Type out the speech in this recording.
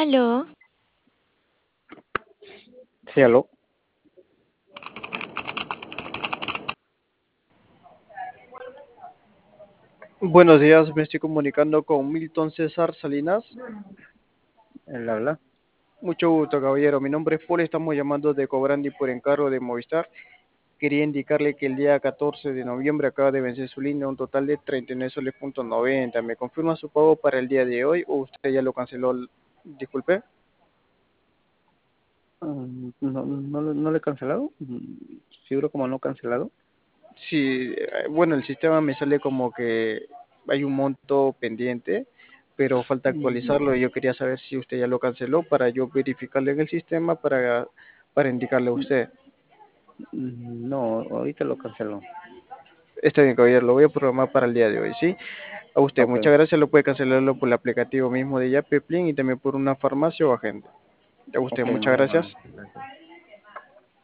Aló, Sí, aló. Buenos días, me estoy comunicando con Milton César Salinas. Él habla. Mucho gusto, caballero. Mi nombre es Paul, estamos llamando de Cobrandi por encargo de Movistar. Quería indicarle que el día 14 de noviembre acaba de vencer su línea un total de 39 soles.90. ¿Me confirma su pago para el día de hoy o usted ya lo canceló? Disculpe. No le he cancelado. Figuro como no cancelado. Sí, bueno, el sistema me sale como que hay un monto pendiente, pero falta Mm, actualizarlo y yo quería saber si usted ya lo canceló para yo verificarle en el sistema para indicarle a usted. No, ahorita lo canceló. Está bien, caballero, lo voy a programar para el día de hoy, ¿sí? A usted, Ok, muchas gracias, lo puede cancelarlo por el aplicativo mismo de Yapeplin y también por una farmacia o agente. A usted, ok, muchas muy gracias. amable.